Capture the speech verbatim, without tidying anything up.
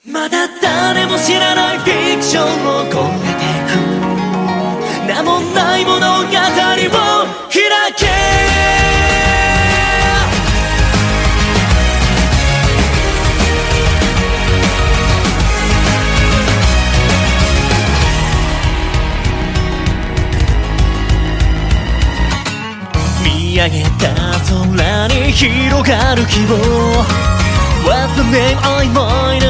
まだ誰も知らないフィクションを超えてく名もない物語を開け見上げた空に広がる希望 What's the name I might